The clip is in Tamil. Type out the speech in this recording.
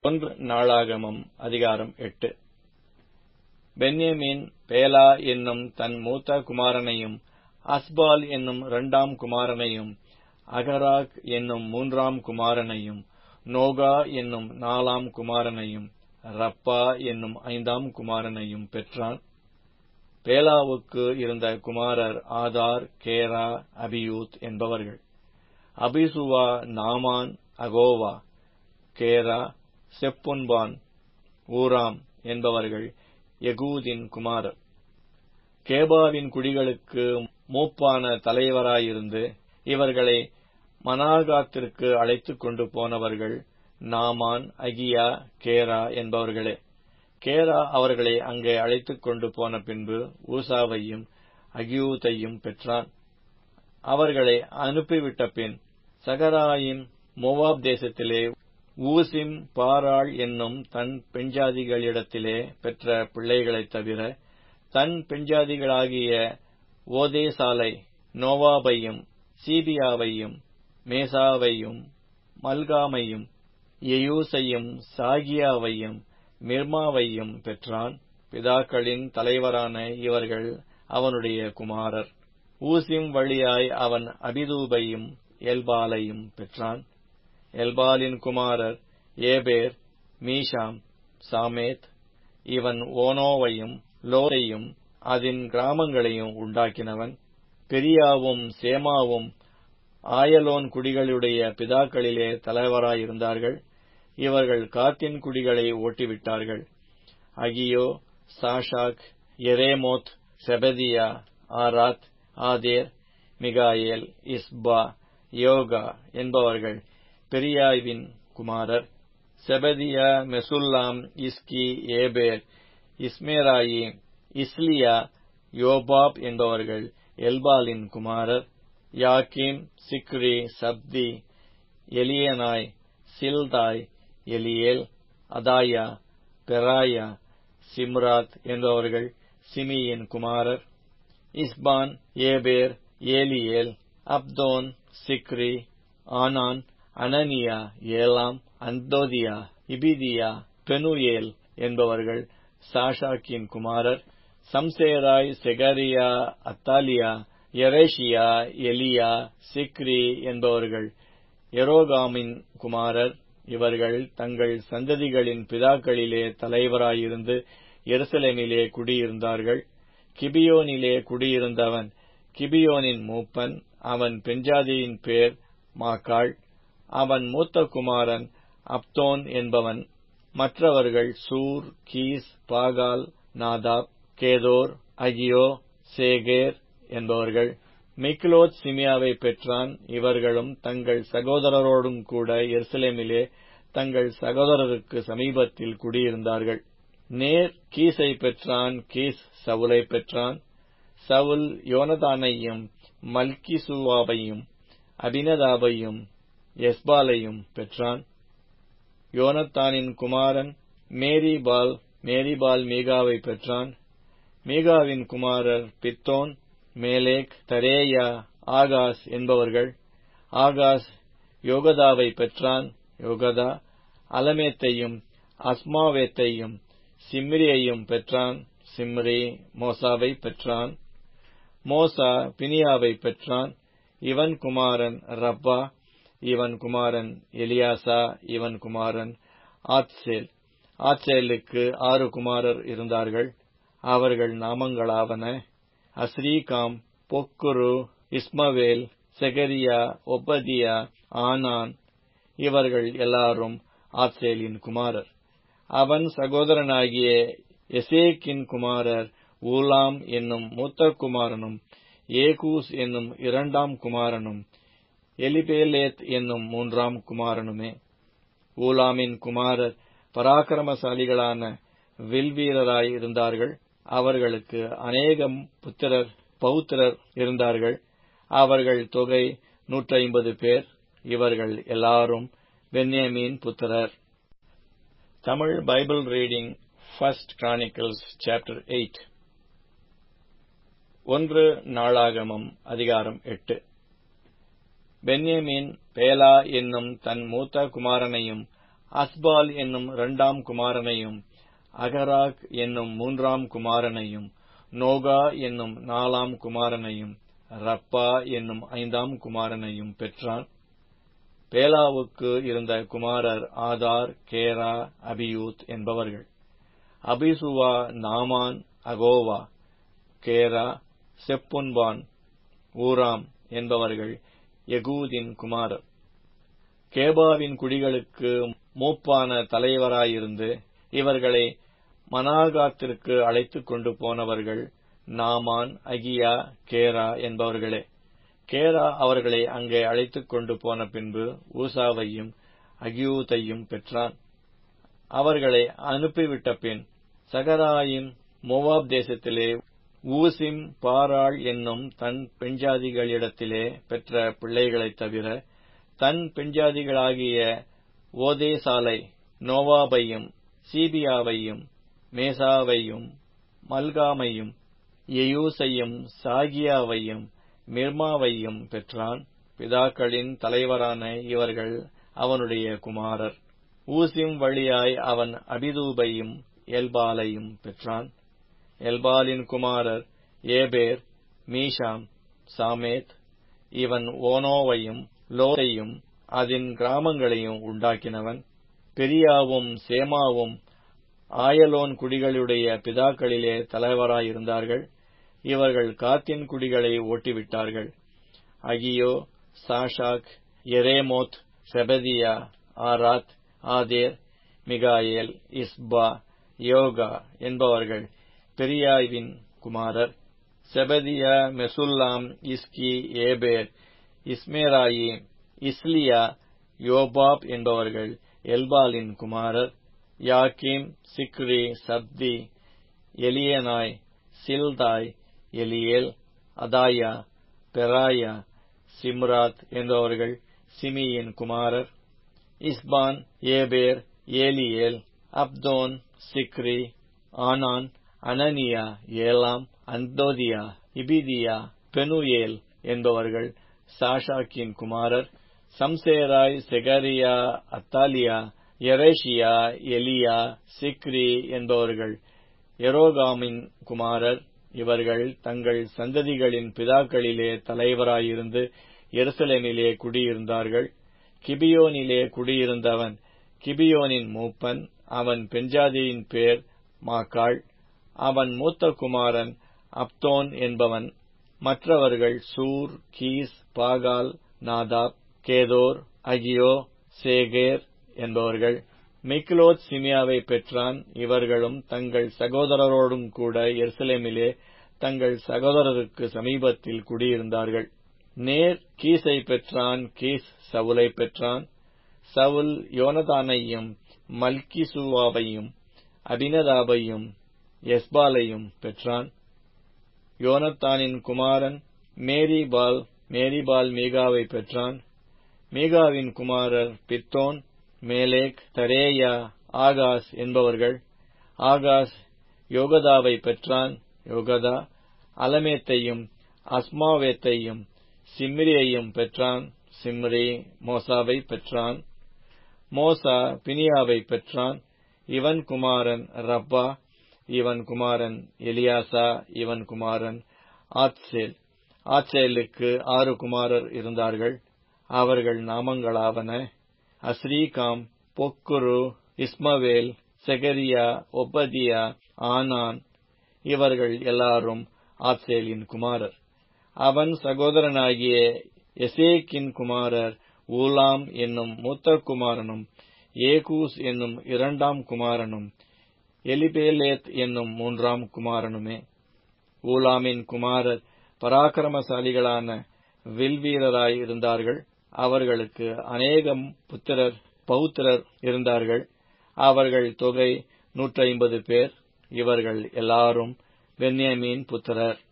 ஒன்று நாளாகமம் அதிகாரம் 8. பென்யமீன் பேலா என்னும் தன் மூத்த குமாரனையும், அஸ்பால் என்னும் 2ஆம் குமாரனையும், அகராக் என்னும் 3ஆம் குமாரனையும், நோகா என்னும் 4ஆம் குமாரனையும், ரப்பா என்னும் 5ஆம் குமாரனையும் பெற்றான். பேலாவுக்கு இருந்த குமாரர் ஆதார், கேரா, அபியூத் என்பவர்கள். அபிசுவா, நாமான், அகோவா, கேரா, செப்புன்பான், ஊராம் என்பவர்கள் யெகூதின் குமாரர். கேபாவின் குடிகளுக்கு மூப்பான தலைவராயிருந்து இவர்களை மனாகாத்திற்கு அழைத்துக் கொண்டு போனவர்கள் நாமான், அகியா, கேரா என்பவர்களே. கேரா அவர்களை அங்கே அழைத்துக் கொண்டு போன பின்பு ஊசாவையும் அகியூதையும் பெற்றான். அவர்களை அனுப்பிவிட்ட பின் சகராயிம் மோவாப் தேசத்திலே ஊசிம், பாராள் என்னும் தன் பெண்ஜாதிகளிடத்திலே பெற்ற பிள்ளைகளைத் தவிர, தன் பெண்ஜாதிகளாகிய ஓதேசாலை, நோவாபையும், சீபியாவையும், மேசாவையும், மல்காமையும், எயூசையும், சாகியாவையும், மிர்மாவையும் பெற்றான். பிதாக்களின் தலைவரான இவர்கள் அவனுடைய குமாரர். ஊசிம் வழியாய் அவன் அபிதூபையும் எல்பாலையும் பெற்றான். எல்பாலின் குமாரர் ஏபேர், மீஷாம், சாமேத். இவன் ஓனோவையும் லோதையும் அதன் கிராமங்களையும் உண்டாக்கினவன். பெரியாவும் சேமாவும் ஆயலோன் குடிகளுடைய பிதாக்களிலே தலைவராயிருந்தார்கள். இவர்கள் காத்தின் குடிகளை ஓட்டிவிட்டார்கள். அகியோ, சாஷாக், எரேமோத், செபதியா, ஆராத், ஆதேர், மிகாயேல், இஸ்பா, யோகா என்பவர்கள் பெரியாவின் குமாரர். செபதியா, மெசுல்லாம், இஸ்கி, ஏபேர், இஸ்மேராயி, இஸ்லியா, யோபாப் என்பவர்கள் எல்பாலின் குமாரர். யாக்கீம், சிக்ரி, சப்தி, எலியனாய், சில்தாய், எலியேல், அதாயா, பெராயா, சிம்ராத் என்பவர்கள் சிமியின் குமாரர். இஸ்பான், ஏபேர், ஏலியேல், அப்தோன், சிக்ரி, ஆனான், அனனியா, ஏலாம், அந்தோதியா, இபிதியா, பெனுயேல் என்பவர்கள் சாஷாக்கின் குமாரர். சம்சேராய், செகரியா, அத்தாலியா, எரேஷியா, எலியா, சிக்ரி என்பவர்கள் எரோகாமின் குமாரர். இவர்கள் தங்கள் சந்ததிகளின் பிதாக்களிலே தலைவராயிருந்து எருசலேமிலே குடியிருந்தார்கள். கிபியோனிலே குடியிருந்தவன் கிபியோனின் மூப்பன். அவன் பெண்ஜாதியின் பேர் மாக்காள். அவன் மூத்த குமாரன் அப்தோன் என்பவன். மற்றவர்கள் சூர், கீஸ், பாகால், நாதாப், கேதோர், அகியோ, சேகேர் என்பவர்கள். மிக்லோத் சிமியாவை பெற்றான். இவர்களும் தங்கள் சகோதரரோடும் கூட எருசலேமிலே தங்கள் சகோதரருக்கு சமீபத்தில் குடியிருந்தார்கள். நேர் கீஸை பெற்றான். கீஸ் சவுலை பெற்றான். சவுல் யோனதானையும், மல்கிசூவாவையும், அபினதாபையும், எஸ்பாலையும் பெற்றான். யோனத்தானின் குமாரன் மேரிபால். மேரிபால் மீகாவை பெற்றான். மீகாவின் குமாரர் பித்தோன், மேலேக், தரேயா, ஆகாஸ் என்பவர்கள். ஆகாஸ் யோகதாவை பெற்றான். யோகதா அலமேத்தையும், அஸ்மாவேத்தையும், சிம்ரியையும் பெற்றான். சிம்ரி மோசாவை பெற்றான். மோசா பினியாவை பெற்றான். இவன் குமாரன் ரப்பா. இவன் குமாரன் எலியாசா. இவன் குமாரன் ஆத்சேல். ஆத்சேலுக்கு 6 குமாரர் இருந்தார்கள். அவர்கள் நாமங்களாவன: அஸ்ரீகாம், பொக்குரு, இஸ்மவேல், செகரியா, ஒபதியா, ஆனான். இவர்கள் எல்லாரும் ஆத்சேலின் குமாரர். அவன் சகோதரனாகிய எசேக்கின் குமாரர் ஊலாம் என்னும் மூத்த குமாரனும், ஏகூஸ் என்னும் 2ஆம் குமாரனும், எலிபேலேத் என்னும் 3ஆம் குமாரனுமே. ஊலாமின் குமாரர் பராக்கிரமசாலிகளான வில்வீரராய் இருந்தார்கள். அவர்களுக்கு அநேகம் பௌத்திரர் இருந்தார்கள். அவர்கள் தொகை 150 பேர். இவர்கள் எல்லாரும் பென்யமீன் புத்திரர். Tamil Bible reading. 1 Chronicles chapter 8. ஒன்று நாளாகமம் அதிகாரம் 8. பென்யமீன் பேலா என்னும் தன் மூத்த குமாரனையும், அஸ்பால் என்னும் 2ஆம் குமாரனையும் அகராக் என்னும் 3ஆம் குமாரனையும் நோகா என்னும் 4ஆம் குமாரனையும் ரப்பா என்னும் 5ஆம் குமாரனையும் பெற்றான். பேலாவுக்கு இருந்த குமாரர் ஆதார், கேரா, அபியூத் என்பவர்கள். அபிசுவா, நாமான், அகோவா, கேரா, செப்புன்பான், ஊராம் என்பவர்கள் யெகூதின் குமாரர். கேபாவின் குடிகளுக்கு மூப்பான தலைவராயிருந்து இவர்களை மனாகாத்திற்கு அழைத்துக் கொண்டு போனவர்கள் நாமான், அகியா, கேரா என்பவர்களே. கேரா அவர்களை அங்கே அழைத்துக் கொண்டு போன பின்பு ஊசாவையும் அகியூதையும் பெற்றான். அவர்களை அனுப்பிவிட்ட பின் சகராயின் மோவாப் தேசத்திலே ஊசிம், பாராள் என்னும் தன் பெண்ஜாதிகளிடத்திலே பெற்ற பிள்ளைகளைத் தவிர தன் பெண்ஜாதிகளாகிய ஓதேசாலை, நோவாபையும், சீபியாவையும், மேசாவையும், மல்காமையும், எயூசையும், சாகியாவையும், மிர்மாவையும் பெற்றான். பிதாக்களின் தலைவரான இவர்கள் அவனுடைய குமாரர். ஊசிம் வழியாய் அவன் அபிதூபையும் எல்பாலையும் பெற்றான். எல்பாலின் குமாரர் ஏபேர், மீஷாம், சாமேத். இவன் ஓனோவையும் லோதையும் அதன் கிராமங்களையும் உண்டாக்கினவன். பெரியாவும் சேமாவும் ஆயலோன் குடிகளுடைய பிதாக்களிலே தலைவராயிருந்தார்கள். இவர்கள் காத்தின் குடிகளை ஓட்டிவிட்டார்கள். அகியோ, சாஷாக், எரேமோத், செபதியா, ஆராத், ஆதேர், மிகாயேல், இஸ்பா, யோகா என்பவர்கள் பெரியாவின் குமாரர். செபதியா, மெசுல்லாம், இஸ்கி, ஏபேர், இஸ்மேராயி, இஸ்லியா, யோபாப் என்பவர்கள் எல்பாலின் குமாரர். யாக்கீம், சிக்ரி, சப்தி, எலியனாய், சில்தாய், எலியேல், அதாயா, பெராயா, சிம்ராத் என்பவர்கள் சிமியின் குமாரர். இஸ்பான், ஏபேர், ஏலியேல், அப்தோன், சிக்ரி, ஆனான், அனனியா, ஏலாம், அந்தோதியா, இபிதியா, பெனுயேல் என்பவர்கள் சாஷாக்கின் குமாரர். சம்சேராய், செகரியா, அத்தாலியா, எரேஷியா, எலியா, சிக்ரி என்பவர்கள் எரோகாமின் குமாரர். இவர்கள் தங்கள் சந்ததிகளின் பிதாக்களிலே தலைவராயிருந்து எருசலேமிலே குடியிருந்தார்கள். கிபியோனிலே குடியிருந்தவன் கிபியோனின் மூப்பன். அவன் பெண்ஜாதியின் பேர் மாக்காள். அவன் மூத்த குமாரன் அப்தோன் என்பவன். மற்றவர்கள் சூர், கீஸ், பாகால், நாதாப், கேதோர், அகியோ, சேகேர் என்பவர்கள். மிக்லோத் சிமியாவை பெற்றான். இவர்களும் தங்கள் சகோதரரோடும் கூட எருசலேமிலே தங்கள் சகோதரருக்கு சமீபத்தில் குடியிருந்தார்கள். நேர் கீஸை பெற்றான். கீஸ் சவுலை பெற்றான். சவுல் யோனதானையும் மல்கிசூவாவையும் அபினதாபையும் எஸ்பாலையும் பெற்றான். யோனத்தானின் குமாரன் மேரிபால். மேரிபால் மீகாவை பெற்றான். மீகாவின் குமாரர் பித்தோன், மேலேக், தரேயா, ஆகாஸ் என்பவர்கள். ஆகாஸ் யோகதாவை பெற்றான். யோகதா அலமேத்தையும் அஸ்மாவேத்தையும் சிம்ரியையும் பெற்றான். சிம்ரி மோசாவை பெற்றான். மோசா பினியாவை பெற்றான். இவன் குமாரன் ரப்பா. இவன் குமாரன் எலியாசா. இவன் குமாரன் ஆத்சேல். ஆத்சேலுக்கு 6 குமாரர் இருந்தார்கள். அவர்கள் நாமங்களாவன அஸ்ரீகாம், பொக்குரு, இஸ்மவேல், செகரியா, ஒபதியா, ஆனான். இவர்கள் எல்லாரும் ஆத்சேலின் குமாரர். அவன் சகோதரனாகிய எசேக்கின் குமாரர் ஊலாம் என்னும் மூத்த குமாரனும் ஏகூஸ் என்னும் 2ஆம் குமாரனும் எலிபேலேத் என்னும் 3ஆம் குமாரனுமே. ஊலாமின் குமாரர் பராக்கிரமசாலிகளான வில்வீரராய் இருந்தார்கள். அவர்களுக்கு அநேகம் பௌத்திரர் இருந்தார்கள். அவர்கள் தொகை 150 பேர். இவர்கள் எல்லாரும் பென்யமீன் புத்திரர்.